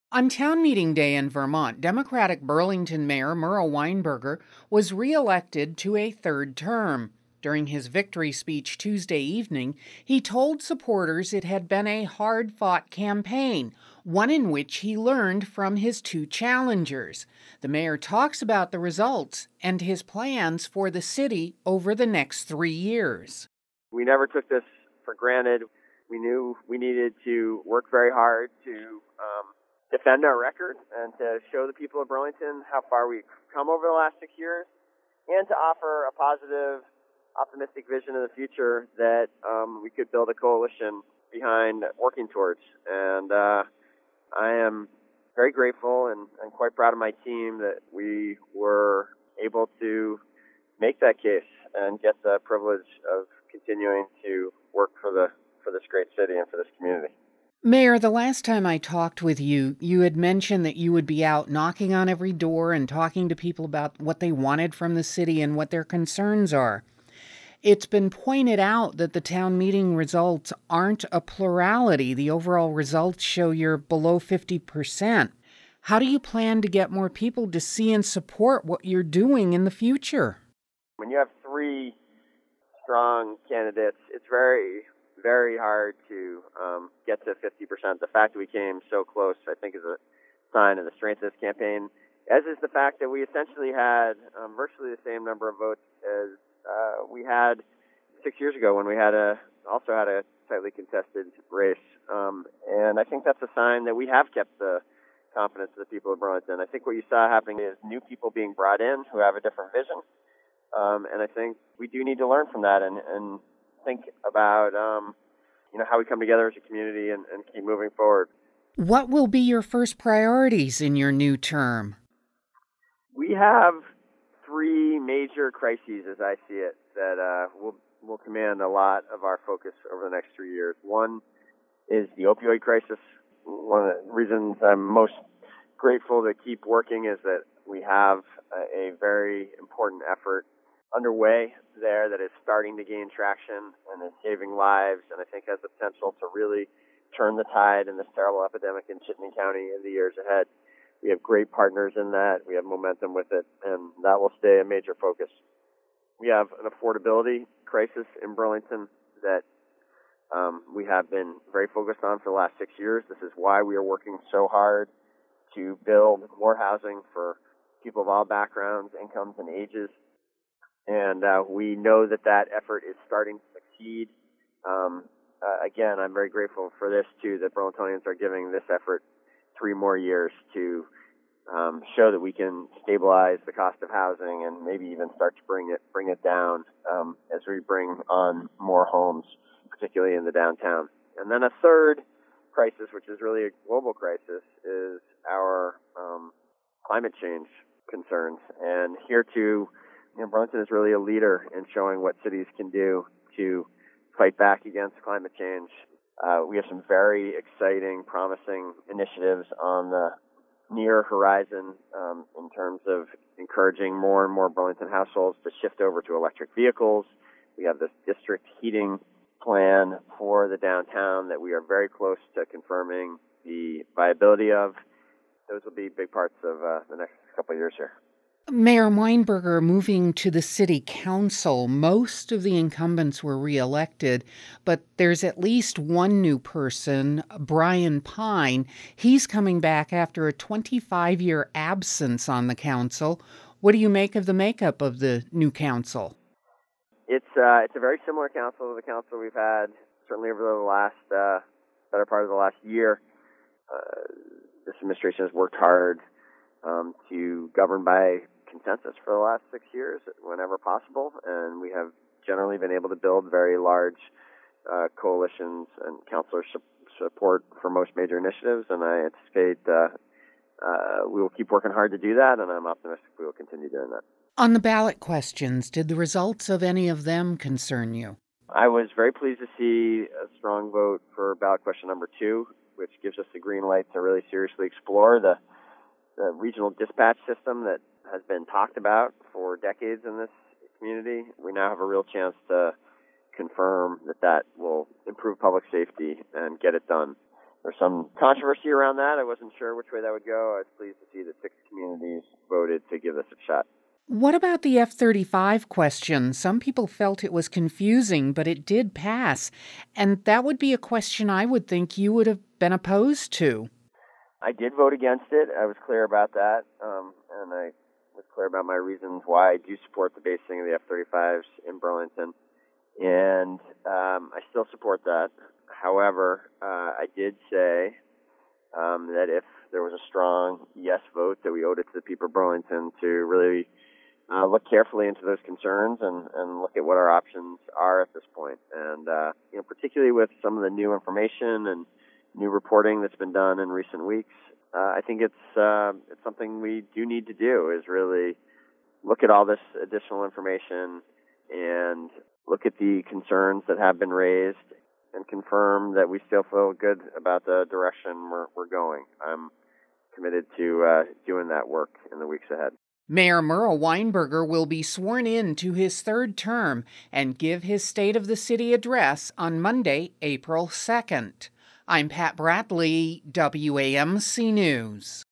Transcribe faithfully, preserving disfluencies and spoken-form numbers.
On town meeting day in Vermont, Democratic Burlington Mayor Merle Weinberger was reelected to a third term. During his victory speech Tuesday evening, he told supporters it had been a hard fought campaign, one in which he learned from his two challengers. The mayor talks about the results and his plans for the city over the next three years. We never took this for granted. We knew we needed to work very hard to um, defend our record and to show the people of Burlington how far we've come over the last six years and to offer a positive, optimistic vision of the future that um, we could build a coalition behind working towards. And uh, I am very grateful and, and quite proud of my team that we were able to make that case and get the privilege of continuing to work for the for this great city and for this community. Mayor, the last time I talked with you, you had mentioned that you would be out knocking on every door and talking to people about what they wanted from the city and what their concerns are. It's been pointed out that the town meeting results aren't a plurality. The overall results show you're below fifty percent. How do you plan to get more people to see and support what you're doing in the future? When you have three strong candidates, it's very very hard to um, get to fifty percent. The fact that we came so close, I think, is a sign of the strength of this campaign, as is the fact that we essentially had um, virtually the same number of votes as uh, we had six years ago when we had a also had a tightly contested race. Um, and I think that's a sign that we have kept the confidence of the people of Burlington. I think what you saw happening is new people being brought in who have a different vision. Um, and I think we do need to learn from that and, and think about, um, you know, how we come together as a community and, and keep moving forward. What will be your first priorities in your new term? We have three major crises, as I see it, that uh, will will command a lot of our focus over the next three years. One is the opioid crisis. One of the reasons I'm most grateful to keep working is that we have a, a very important effort underway there that is starting to gain traction and is saving lives, and I think has the potential to really turn the tide in this terrible epidemic in Chittenden County in the years ahead. We have great partners in that. We have momentum with it, and that will stay a major focus. We have an affordability crisis in Burlington that um, we have been very focused on for the last six years. This is why we are working so hard to build more housing for people of all backgrounds, incomes, and ages. And uh, we know that that effort is starting to succeed. Um, uh, again, I'm very grateful for this, too, that Burlingtonians are giving this effort three more years to um, show that we can stabilize the cost of housing and maybe even start to bring it bring it down um, as we bring on more homes, particularly in the downtown. And then a third crisis, which is really a global crisis, is our um, climate change concerns. And here, too, you know, Burlington is really a leader in showing what cities can do to fight back against climate change. Uh, we have some very exciting, promising initiatives on the near horizon um, in terms of encouraging more and more Burlington households to shift over to electric vehicles. We have this district heating plan for the downtown that we are very close to confirming the viability of. Those will be big parts of uh, the next couple of years here. Mayor Weinberger moving to the city council. Most of the incumbents were reelected, but there's at least one new person, Brian Pine. He's coming back after a twenty-five-year absence on the council. What do you make of the makeup of the new council? It's uh, it's a very similar council to the council we've had certainly over the last uh, better part of the last year. Uh, this administration has worked hard um, to govern by consensus for the last six years whenever possible, and we have generally been able to build very large uh, coalitions and councilor su- support for most major initiatives, and I anticipate uh, uh, we will keep working hard to do that, and I'm optimistic we will continue doing that. On the ballot questions, did the results of any of them concern you? I was very pleased to see a strong vote for ballot question number two, which gives us the green light to really seriously explore the, the regional dispatch system that has been talked about for decades in this community. We now have a real chance to confirm that that will improve public safety and get it done. there's some controversy around that. I wasn't sure which way that would go. I was pleased to see that six communities voted to give this a shot. What about the F thirty-five question? Some people felt it was confusing, but it did pass. And that would be a question I would think you would have been opposed to. I did vote against it. I was clear about that, um, and I was clear about my reasons why I do support the basing of the F thirty-fives in Burlington. And um, I still support that. However, uh, I did say um, that if there was a strong yes vote, that we owed it to the people of Burlington to really uh, look carefully into those concerns and, and look at what our options are at this point. And uh, you know, particularly with some of the new information and new reporting that's been done in recent weeks, uh, I think it's uh, it's something we do need to do, is really look at all this additional information and look at the concerns that have been raised and confirm that we still feel good about the direction we're, we're going. I'm committed to uh, doing that work in the weeks ahead. Mayor Murrow Weinberger will be sworn in to his third term and give his State of the City address on Monday, April second. I'm Pat Bradley, W A M C News.